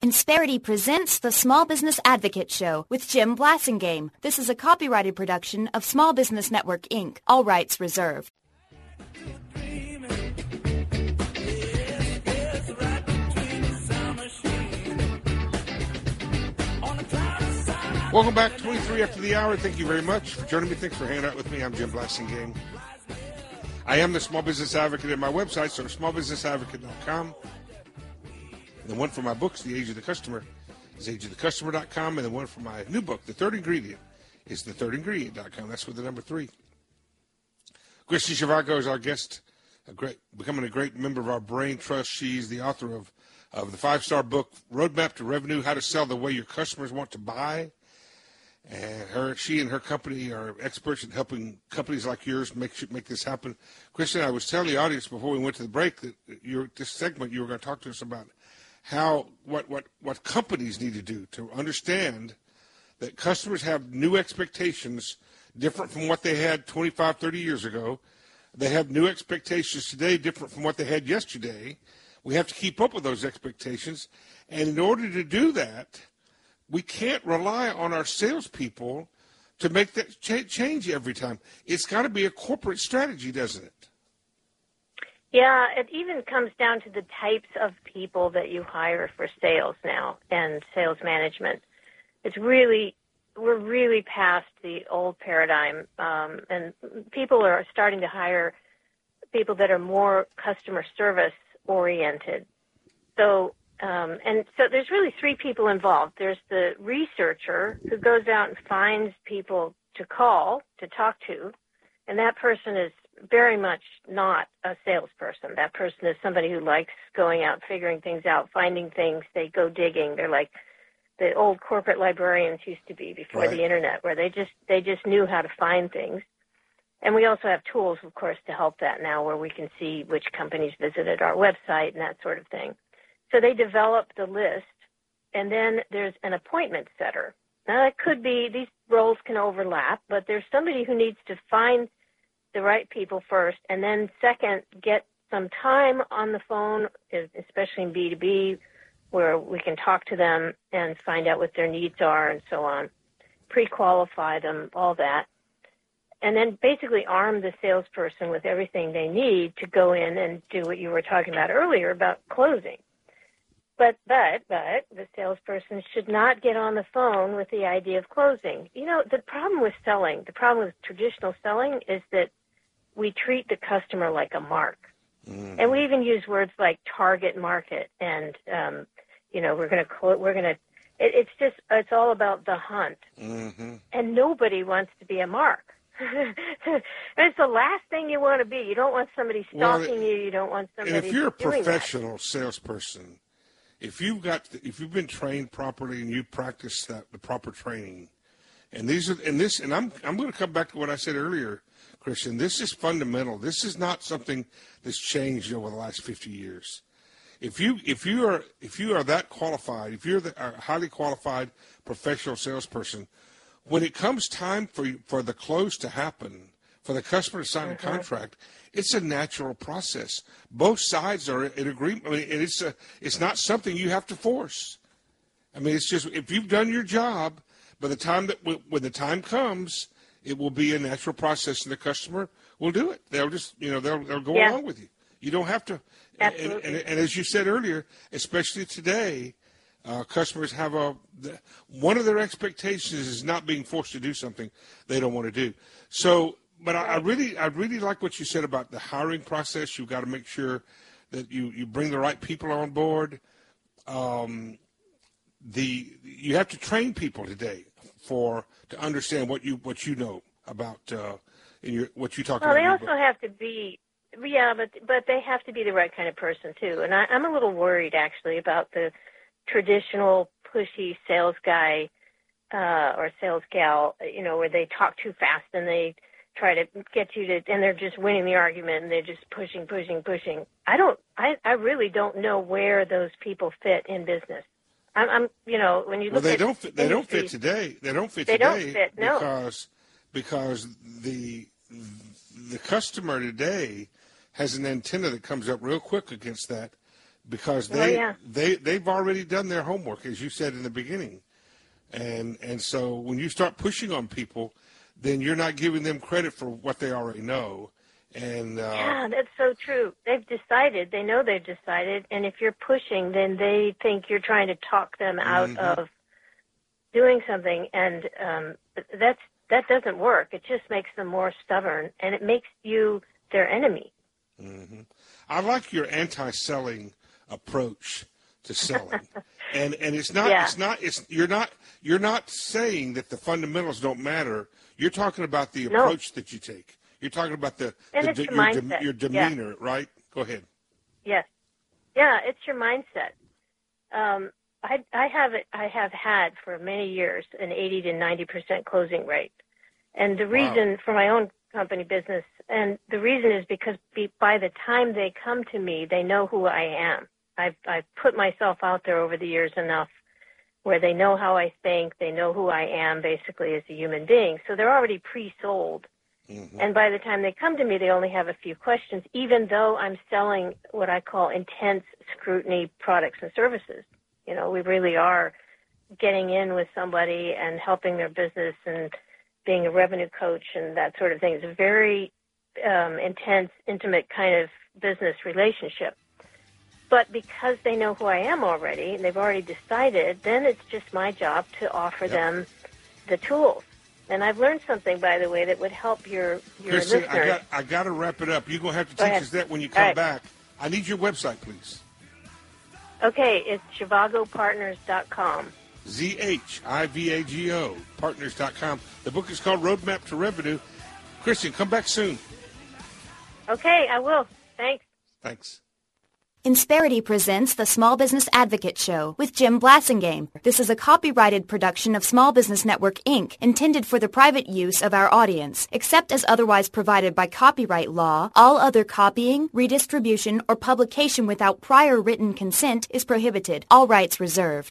Insperity presents the Small Business Advocate Show with Jim Blasingame. This is a copyrighted production of Small Business Network, Inc. All rights reserved. Welcome back, 23 after the hour. Thank you very much for joining me. Thanks for hanging out with me. I'm Jim Blasingame. I am the Small Business Advocate at my website, so smallbusinessadvocate.com. And the one for my books, The Age of the Customer, is ageofthecustomer.com. And the one for my new book, The Third Ingredient, is thethirdingredient.com. That's with the number 3. Christy Zhivago is our guest, becoming a great member of our Brain Trust. She's the author of the 5-star book, Roadmap to Revenue, How to Sell the Way Your Customers Want to Buy. And she and her company are experts in helping companies like yours make this happen. Christian, I was telling the audience before we went to the break that this segment you were going to talk to us about what companies need to do to understand that customers have new expectations different from what they had 25, 30 years ago. They have new expectations today different from what they had yesterday. We have to keep up with those expectations. And in order to do that, we can't rely on our salespeople to make that change every time. It's got to be a corporate strategy, doesn't it? Yeah, it even comes down to the types of people that you hire for sales now and sales management. We're really past the old paradigm, and people are starting to hire people that are more customer service oriented. So there's really 3 people involved. There's the researcher who goes out and finds people to call, to talk to, and that person is very much not a salesperson. That person is somebody who likes going out, figuring things out, finding things. They go digging. They're like the old corporate librarians used to be before the internet, where they just knew how to find things. And we also have tools, of course, to help that now, where we can see which companies visited our website and that sort of thing. So they develop the list, and then there's an appointment setter. Now, that could be, these roles can overlap, but there's somebody who needs to find the right people first, and then second, get some time on the phone, especially in B2B, where we can talk to them and find out what their needs are and so on, pre-qualify them, all that, and then basically arm the salesperson with everything they need to go in and do what you were talking about earlier about closing. But the salesperson should not get on the phone with the idea of closing. You know, the problem with traditional selling is that we treat the customer like a mark. Mm-hmm. And we even use words like target market and, it's all about the hunt. Mm-hmm. And nobody wants to be a mark. It's the last thing you want to be. You don't want somebody stalking you. You don't want somebody. And if you're a professional salesperson, if you've been trained properly and you practice the proper training, and I'm going to come back to what I said earlier, Christian. This is fundamental. This is not something that's changed over the last 50 years. If you are that qualified, if you're a highly qualified professional salesperson, when it comes time for the close to happen, for the customer to sign a contract, it's a natural process. Both sides are in agreement. I mean, it's not something you have to force. I mean, it's just, if you've done your job, by the time when the time comes, it will be a natural process, and the customer will do it. They'll just, they'll go along with you. You don't have to. Absolutely. And as you said earlier, especially today, customers have one of their expectations is not being forced to do something they don't want to do. So, but I really like what you said about the hiring process. You've got to make sure that you bring the right people on board. You have to train people today to understand what you know about what you talk about. Well, they also have to be, but they have to be the right kind of person too. And I'm a little worried actually about the traditional pushy sales guy or sales gal, where they talk too fast and they try to get you to, and they're just winning the argument and they're just pushing. I really don't know where those people fit in business. When you look they don't fit today. They don't fit today because the customer today has an antenna that comes up real quick against that because they've already done their homework, as you said in the beginning. And so when you start pushing on people, then you're not giving them credit for what they already know. And yeah, that's so true. They've decided. They know they've decided. And if you're pushing, then they think you're trying to talk them out of doing something. And that doesn't work. It just makes them more stubborn, and it makes you their enemy. Mm-hmm. I like your anti-selling approach to selling. and it's not you're not saying that the fundamentals don't matter. You're talking about the approach that you take. You're talking about your demeanor, right? Go ahead. Yes. Yeah, it's your mindset. I have had for many years an 80 to 90% closing rate. And the reason for my own company business, and the reason is because by the time they come to me, they know who I am. I've put myself out there over the years enough where they know how I think, they know who I am basically as a human being. So they're already pre-sold. Mm-hmm. And by the time they come to me, they only have a few questions, even though I'm selling what I call intense scrutiny products and services. You know, we really are getting in with somebody and helping their business and being a revenue coach and that sort of thing. It's a very intense, intimate kind of business relationship. But because they know who I am already and they've already decided, then it's just my job to offer them the tools. And I've learned something, by the way, that would help your Kristen, listeners. I got to wrap it up. You're going to have to teach us that when you come back. I need your website, please. Okay, it's zhivagopartners.com. ZHIVAGO, partners.com. The book is called Roadmap to Revenue. Kristen, come back soon. Okay, I will. Thanks. Thanks. Insperity presents the Small Business Advocate Show with Jim Blassingame. This is a copyrighted production of Small Business Network, Inc., intended for the private use of our audience. Except as otherwise provided by copyright law, all other copying, redistribution, or publication without prior written consent is prohibited. All rights reserved.